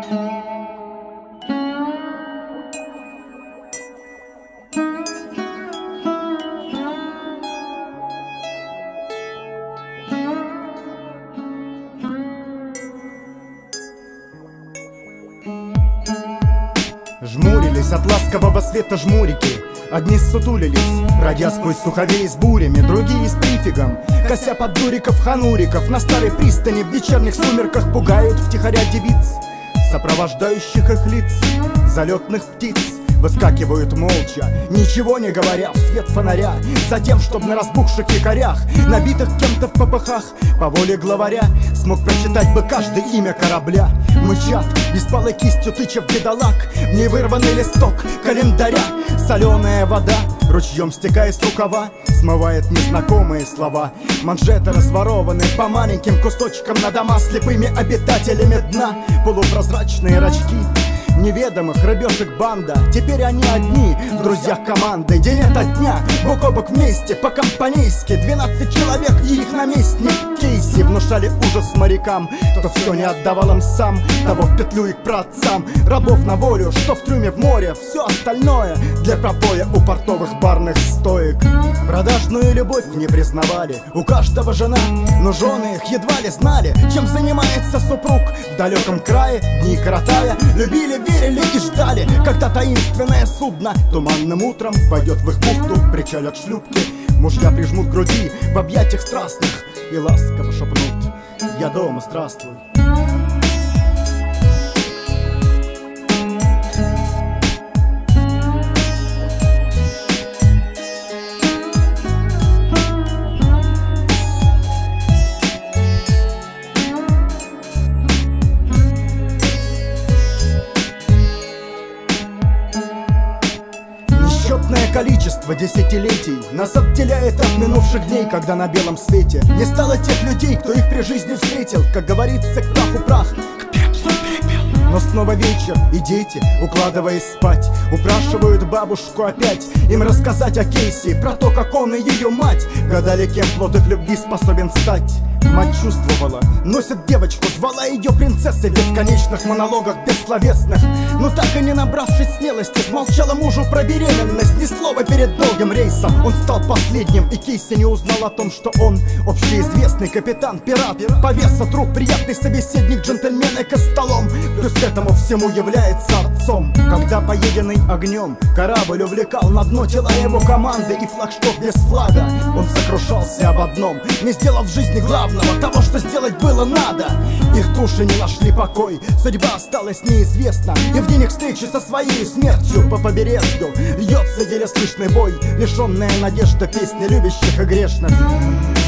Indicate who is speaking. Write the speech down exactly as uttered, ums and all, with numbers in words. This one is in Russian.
Speaker 1: Жмурились от ласкового света жмурики, одни ссутулились, бродя сквозь суховей с бурями, другие с прифигом, кося под дуриков-хануриков. На старой пристани в вечерних сумерках пугают втихаря девиц, сопровождающих их лиц, залетных птиц. Выскакивают молча, ничего не говоря, в свет фонаря, затем, чтоб на разбухших якорях, набитых кем-то в попыхах, по воле главаря, смог прочитать бы каждое имя корабля. Мычат, беспалой кистью тыча в бедолаг, в ней вырванный листок календаря. Соленая вода, ручьем стекая с рукава, смывает незнакомые слова. Манжеты разворованы по маленьким кусочкам на дома слепыми обитателями дна. Полупрозрачные рачки неведомых рыбешек банда, теперь они одни в друзьях команды. День ото дня, бок о бок вместе, по-компанейски. Двенадцать человек и их наместник Кейси внушали ужас морякам, кто все не отдавал им сам, того в петлю и к праотцам. Рабов на волю, что в трюме в море, все остальное для пропоя у портовых барных стоек. Продажную любовь не признавали, у каждого жена, но жены их едва ли знали, чем занимается супруг. В далеком крае, дни коротая, любили, верили и ждали, когда таинственное судно туманным утром войдет в их бухту, причалят шлюпки. Мужья прижмут к груди в объятиях страстных и ласково шепнут: «Я дома, здравствуй». Количество десятилетий нас отделяет от минувших дней, когда на белом свете не стало тех людей, кто их при жизни встретил. Как говорится, к праху прах, к пеплу пепел. Но снова вечер, и дети, укладываясь спать, упрашивают бабушку опять им рассказать о Кейси, про то, как он и ее мать гадали, кем плод их любви способен стать. Мать чувствовала, носит девочку, звала ее принцессой в бесконечных монологах бессловесных. Но так и не набравшись смелости, смолчала мужу про беременность. Ни слова перед долгим рейсом, он стал последним, и Кейси не узнал о том, что он общеизвестный капитан, пират, повеса, друг, приятный собеседник, джентльмен и костолом. Плюс к этому всему является отцом. Когда поеденный огнем корабль увлекал на дно тела его команды и флагшток без флага, он сокрушался об одном: не сделав в жизни главного, того, что сделать было надо. Их души не нашли покой, судьба осталась неизвестна, и в день их встречи со своей смертью по побережью льется еле слышный бой, лишенная надежда песни любящих и грешных.